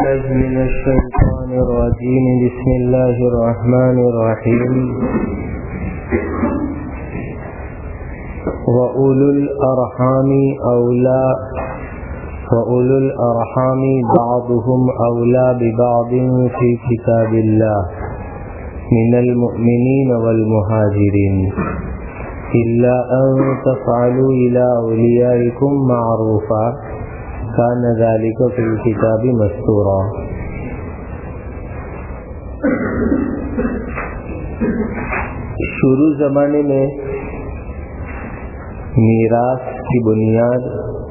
من الشيطان الرجيم. بسم الله الرحمن الرحيم. وأولو الأرحام بعضهم أولى ببعض في كتاب الله من المؤمنين والمهاجرين إلا أن تفعلوا إلى أوليائكم معروفا كان ذلك في الكتاب مسطورا. شروع زمانے میں میراث کی بنیاد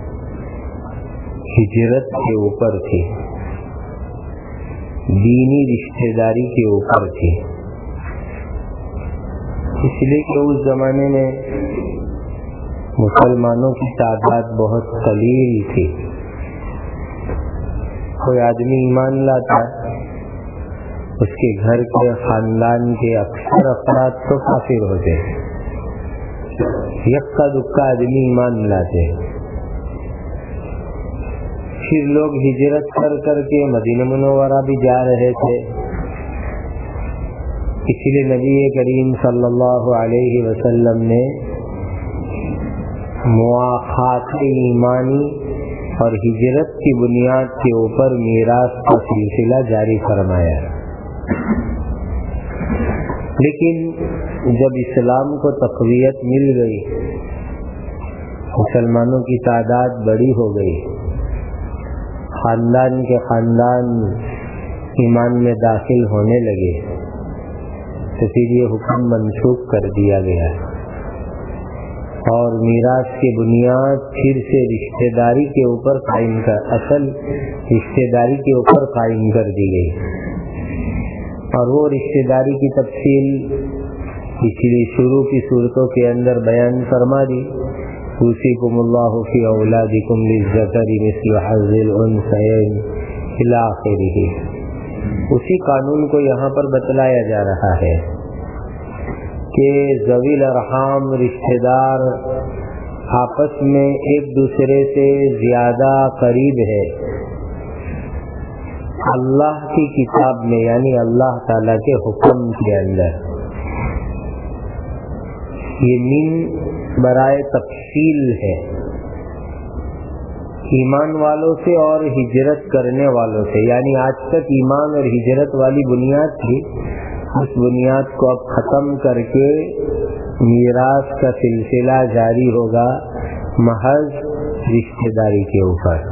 ہجرت کے اوپر تھی، دینی رشتہ داری کے اوپر تھی، اس لیے کہ اس زمانے میں مسلمانوں کی تعداد بہت قلیل تھی. کوئی آدمی ایمان لاتا، اس کے گھر کے خاندان کے اکثر افراد تو کافر ہوتے، یکا دکا آدمی ایمان لاتے. پھر لوگ ہجرت کر کے مدینہ منورہ بھی جا رہے تھے. اس لیے نبی کریم صلی اللہ علیہ وسلم نے مواخات ایمانی اور ہجرت کی بنیاد کے اوپر میراث کا سلسلہ جاری فرمایا. لیکن جب اسلام کو تقویت مل گئی، مسلمانوں کی تعداد بڑی ہو گئی، خاندان کے خاندان ایمان میں داخل ہونے لگے، تو پھر یہ حکم منسوخ کر دیا گیا اور میراث کی بنیاد پھر سے رشتہ داری کے اوپر اصل رشتہ داری کے اوپر قائم کر دی گئی. اور وہ رشتہ داری کی تفصیل اسی لیے شروع کی صورتوں کے اندر بیان فرما دی. یوصیکم اللہ فی اولادکم للذکر مثل حظ الانثیین الی آخرہ. اسی قانون کو یہاں پر بتلایا جا رہا ہے کہ ذوی الارحام رشتہ دار آپس میں ایک دوسرے سے زیادہ قریب ہے. اللہ کی کتاب میں یعنی اللہ تعالیٰ کے حکم کے اندر یہ من برائے تفصیل ہے. ایمان والوں سے اور ہجرت کرنے والوں سے، یعنی آج تک ایمان اور ہجرت والی بنیاد تھی، اس بنیاد کو اب ختم کر کے میراث کا سلسلہ جاری ہوگا محض رشتہ داری کے اوپر.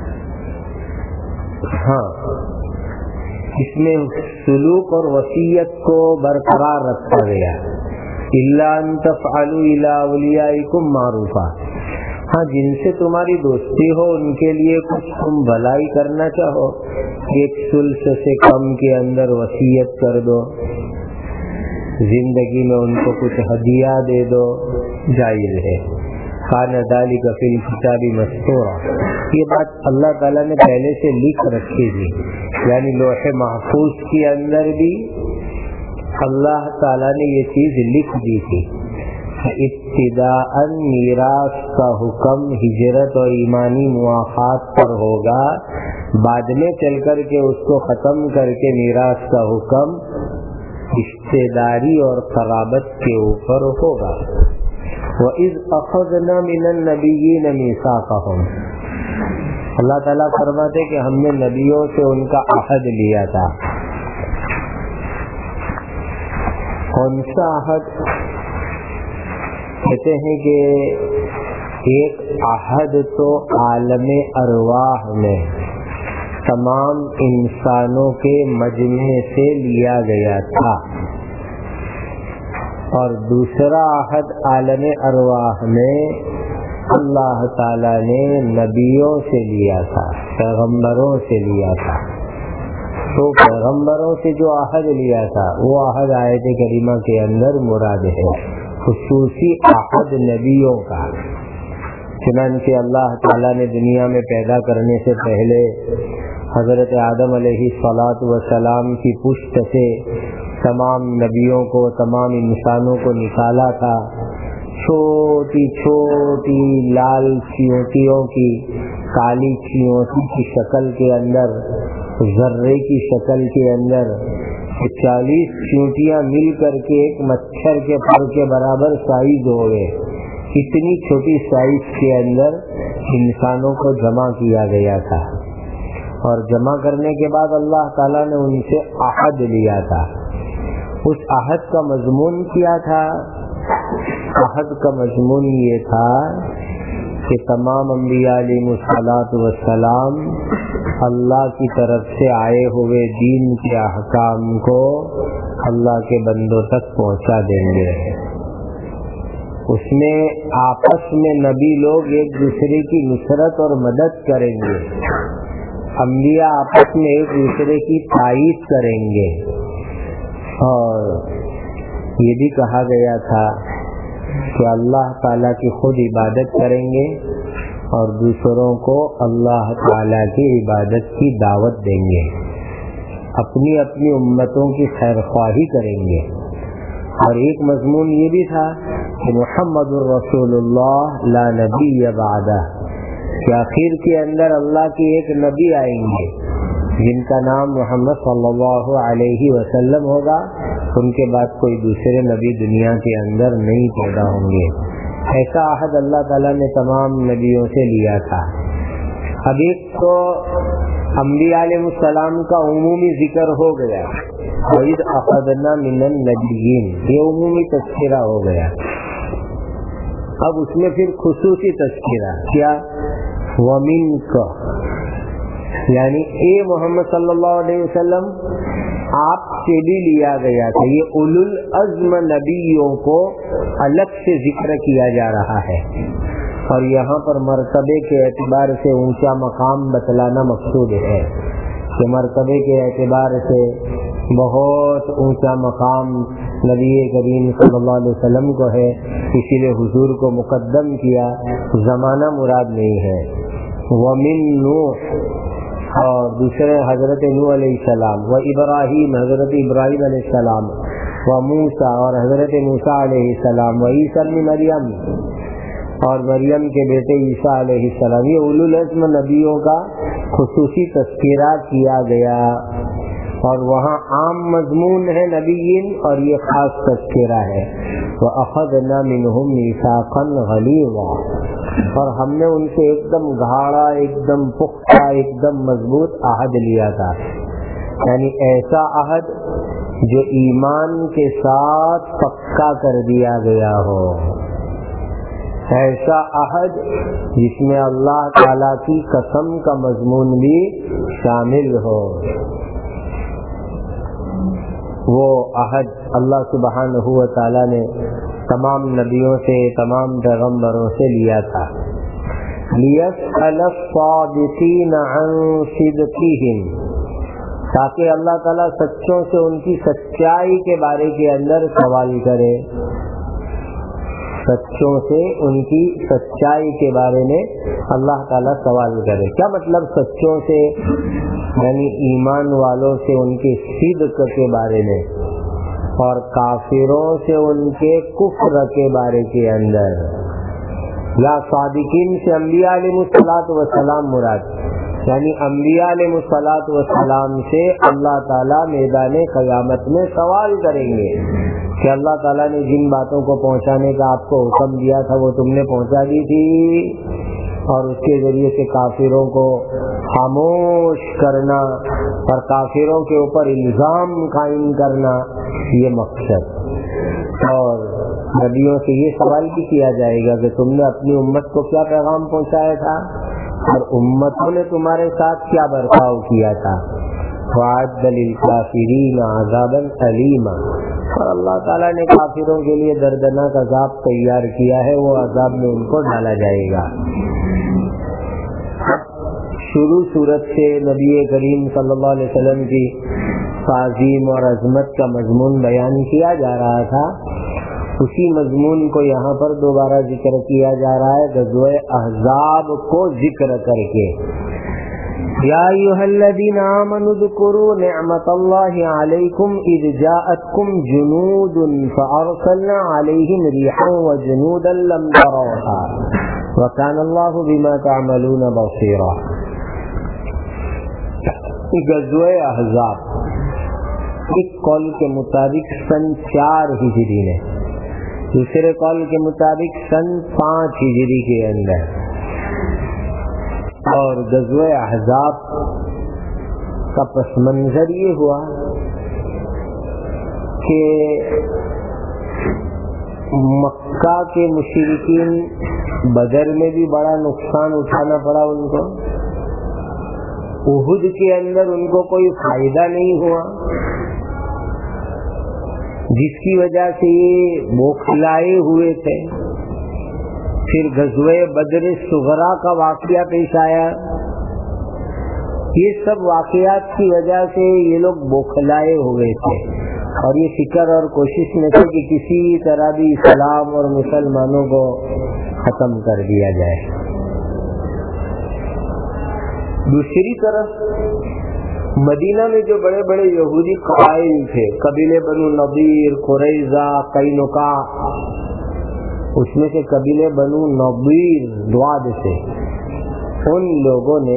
ہاں، اس میں سلوک اور وصیت کو برقرار رکھا گیا. الا ان تفعلوا الى اولیائکم معروفا. ہاں، جن سے تمہاری دوستی ہو ان کے لیے کچھ تم بھلائی کرنا چاہو، ایک ثلث سے کم کے اندر وصیت کر دو، زندگی میں ان کو کچھ ہدیہ دے دو، جائز ہے. کان ذلک فی الکتاب مسطورا. یہ بات اللہ تعالیٰ نے پہلے سے لکھ رکھی تھی، یعنی لوح محفوظ کے اندر بھی اللہ تعالیٰ نے یہ چیز لکھ دی تھی. ابتداءً میراث کا حکم ہجرت اور ایمانی مواخات پر ہوگا، بعد میں چل کر کے اس کو ختم کر کے میراث کا حکم رشتہ داری اور قرابت کے اوپر ہوگا. وَإِذْ أَخَذْنَا مِنَ النَّبِيِّينَ مِيثَاقَهُمْ. اللہ تعالیٰ فرماتے کہ ہم نے نبیوں سے ان کا عہد لیا تھا. کون سا عہد؟ کہتے ہیں کہ ایک عہد تو عالم ارواح میں تمام انسانوں کے مجمع سے لیا گیا تھا، اور دوسرا عہد عالم ارواح میں اللہ تعالیٰ نے نبیوں سے لیا تھا، پیغمبروں سے لیا تھا. تو پیغمبروں سے جو عہد لیا تھا وہ عہد آیت کریمہ کے اندر مراد ہے، خصوصی عہد نبیوں کا. چنانچہ اللہ تعالیٰ نے دنیا میں پیدا کرنے سے پہلے حضرت آدم علیہ السلام کی پشت سے تمام نبیوں کو، تمام انسانوں کو نکالا تھا. چھوٹی چھوٹی لال چیونٹیوں کی، کالی چیونٹی کی شکل کے اندر ذرے کی شکل کے اندر 40 چونٹیاں مل کر کے ایک مچھر کے پر کے برابر سائز ہو گئے. اتنی چھوٹی سائز کے اندر انسانوں کو جمع کیا گیا تھا، اور جمع کرنے کے بعد اللہ تعالیٰ نے ان سے عہد لیا تھا. اس عہد کا مضمون کیا تھا؟ عہد کا مضمون یہ تھا کہ تمام انبیاء علیہ السلام اللہ کی طرف سے آئے ہوئے دین کے احکام کو اللہ کے بندوں تک پہنچا دیں گے. اس میں آپس میں نبی لوگ ایک دوسرے کی نصرت اور مدد کریں گے، انبیاء آپس میں ایک دوسرے کی تائید کریں گے. اور یہ بھی کہا گیا تھا کہ اللہ تعالیٰ کی خود عبادت کریں گے اور دوسروں کو اللہ تعالیٰ کی عبادت کی دعوت دیں گے، اپنی اپنی امتوں کی خیرخواہی کریں گے. اور ایک مضمون یہ بھی تھا کہ محمد الرسول اللہ لا نبی بعدہ، کہ آخر کے اندر اللہ کے ایک نبی آئیں گے جن کا نام محمد صلی اللہ علیہ وسلم ہوگا، ان کے بعد کوئی دوسرے نبی دنیا کے اندر نہیں پیدا ہوں گے. ایسا عہد اللہ تعالیٰ نے تمام نبیوں سے لیا تھا. اب ایک تو انبیاء علیہ السلام کا عمومی ذکر ہو گیا، وَإِذْ أَخَذْنَا مِنَ النَّبِيِّينَ، یہ عمومی تذکرہ ہو گیا. اب اس میں پھر خصوصی تذکرہ کیا؟ وَمِنْكَ، یعنی اے محمد صلی اللہ علیہ وسلم آپ سے بھی لیا گیا تھا. یہ اولو العزم نبیوں کو الگ سے ذکر کیا جا رہا ہے، اور یہاں پر مرتبے کے اعتبار سے اونچا مقام بتلانا مقصود ہے کہ مرتبے کے اعتبار سے بہت اونچا مقام نبی کریم صلی اللہ علیہ وسلم کو ہے، اسی لیے حضور کو مقدم کیا. زمانہ مراد نہیں ہے. وَمِن نوح، اور دوسرے حضرت نوح علیہ السلام، و ابراہیم حضرت ابراہیم علیہ السلام، و موسیٰ اور حضرت موسیٰ علیہ السلام، و عیسیٰ ابن مریم اور مریم کے بیٹے عیسیٰ علیہ السلام. یہ اولو العزم نبیوں کا خصوصی تذکرہ کیا گیا، اور وہاں عام مضمون ہے نبیین اور یہ خاص تذکرہ ہے. وَأَخَذْنَا مِنْهُمْ مِيثَاقًا غَلِيظًا، اور ہم نے ان سے ایک دم گھاڑا، ایک دم پختہ، ایک دم مضبوط عہد لیا تھا. یعنی ایسا عہد جو ایمان کے ساتھ پکا کر دیا گیا ہو، ایسا عہد جس میں اللہ تعالیٰ کی قسم کا مضمون بھی شامل ہو. وہ عہد اللہ سبحانہ و تعالیٰ نے تمام نبیوں سے، تمام پیغمبروں سے لیا تھا. لِيَسْأَلَ الصَّادِقِينَ عَنْ صِدْقِهِمْ، تاکہ اللہ تعالیٰ سچوں سے ان کی سچائی کے بارے کے اندر سوال کرے. سچوں سے ان کی سچائی کے بارے میں اللہ تعالیٰ سوال کرے. کیا مطلب سچوں سے؟ یعنی ایمان والوں سے ان کے صدق کے بارے میں، اور کافروں سے ان کے کفر کے بارے کے اندر. یا صادقین سے انبیاء علیہ السلام مراد، یعنی انبیاء علیہ السلام سے اللہ تعالیٰ میدان قیامت میں سوال کریں گے کہ اللہ تعالیٰ نے جن باتوں کو پہنچانے کا آپ کو حکم دیا تھا وہ تم نے پہنچا دی تھی، اور اس کے ذریعے سے کافروں کو خاموش کرنا اور کافروں کے اوپر الزام قائم کرنا، یہ مقصد. اور نبیوں سے یہ سوال بھی کیا جائے گا کہ تم نے اپنی امت کو کیا پیغام پہنچایا تھا اور امتوں نے تمہارے ساتھ کیا برتاؤ کیا تھا. وَأَعَدَّ لِلْكَافِرِينَ عَذَابًا أَلِيمًا، اور اللہ تعالیٰ نے کافروں کے لیے دردناک عذاب تیار کیا ہے، وہ عذاب میں ان کو ڈالا جائے گا. شروع صورت سے نبی کریم صلی اللہ علیہ وسلم کی تعظیم اور عظمت کا مضمون بیان کیا جا رہا تھا. اسی مضمون کو یہاں پر دوبارہ ذکر کیا جا رہا ہے غزوہ احزاب کو ذکر کر کے. یا ایھا الذین آمنوا اذکروا نعمت اللہ علیکم اذ جاءتکم جنود فارسلنا علیہم ریحا وجنودا لم تروها وکان اللہ بما تعملون بصیرا. غزوہ احزاب ایک قول کے مطابق سن 4 ہجری میں، دوسرے قول کے مطابق سن 5 ہجری کے اندر. اور غزوہ احزاب کا پس منظر یہ ہوا کہ مکہ کے مشرکین بدر میں بھی بڑا نقصان اٹھانا پڑا ان کو، احد کے اندر ان کو کوئی فائدہ نہیں ہوا، جس کی وجہ سے یہ بوکھلائے ہوئے تھے. پھر غزوہ بدر صغرا کا واقعہ پیش آیا. یہ سب واقعات کی وجہ سے یہ لوگ بوکھلائے ہوئے تھے اور یہ فکر اور کوشش میں تھے کہ کسی طرح بھی اسلام اور مسلمانوں کو ختم کر دیا جائے. دوسری طرف مدینہ میں جو بڑے بڑے یہودی قبائل تھے، قبیلے بنو نضیر، قریظہ، قینقاع، اس میں سے قبیلے بنو نضیر دواد سے، ان لوگوں نے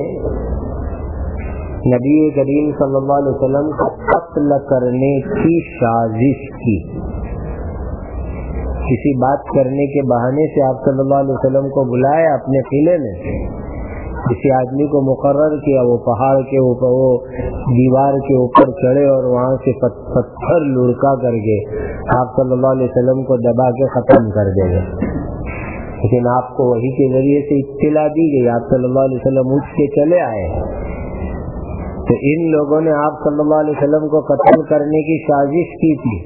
نبی کریم صلی اللہ علیہ وسلم کو قتل کرنے کی سازش کی. کسی بات کرنے کے بہانے سے آپ صلی اللہ علیہ وسلم کو بلایا اپنے قلعے میں، کسی آدمی کو مقرر کیا، وہ پہاڑ کے اوپر، وہ دیوار کے اوپر چڑھے اور وہاں سے پتھر لڑکا کر کے آپ صلی اللہ علیہ وسلم کو دبا کے ختم کر دے گا. لیکن آپ کو وحی کے ذریعے سے اطلاع دی گئی، آپ صلی اللہ علیہ وسلم اٹھ کے چلے آئے. تو ان لوگوں نے آپ صلی اللہ علیہ وسلم کو قتل کرنے کی سازش کی تھی.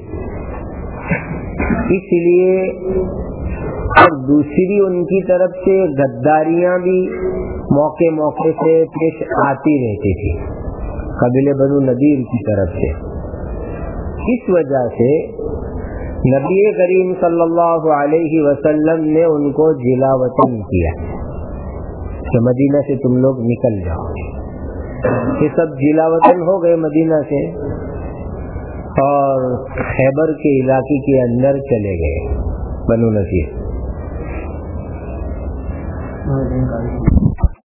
اس لیے اور دوسری ان کی طرف سے غداریاں بھی موقع موقع سے پیش آتی رہتی تھی قبیلے بنو نذیر کی طرف سے. اس وجہ سے نبی کریم صلی اللہ علیہ وسلم نے ان کو جلا وطن کیا کہ مدینہ سے تم لوگ نکل جاؤ. یہ سب جلا وطن ہو گئے مدینہ سے اور خیبر کے علاقے کے اندر چلے گئے بنو نذیر.